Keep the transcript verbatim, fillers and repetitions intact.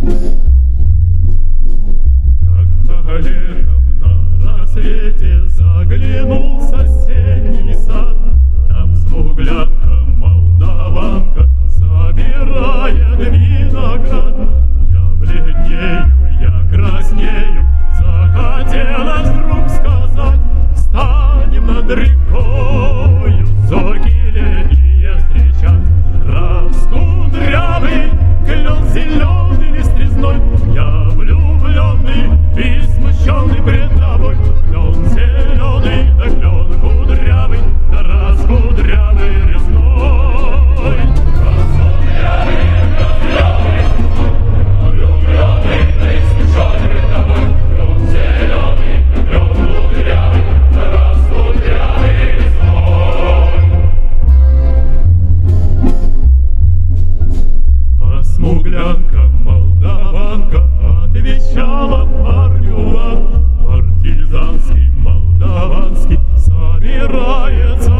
Как-то летом на рассвете заглянул в соседний сад. Там смуглянка, молдаванка, собирает виноград. Я бледнею, я краснею, захотелось вдруг сказать: встанем над рекою, зорьки летние встречать. Раскудрявый клен зеленый лист резной, я влюбленный и смущенный пред тобой. Клен зеленый, да клен кудрявый, да раскудрявый резной. Раскудрявый, кудрявый, влюбленный, да и смущенный пред тобой. Клен зеленый, клен кудрявый, да раскудрявый резной. А смуглянка, молдаванка, отвечала парню: партизанский, молдаванский, собирается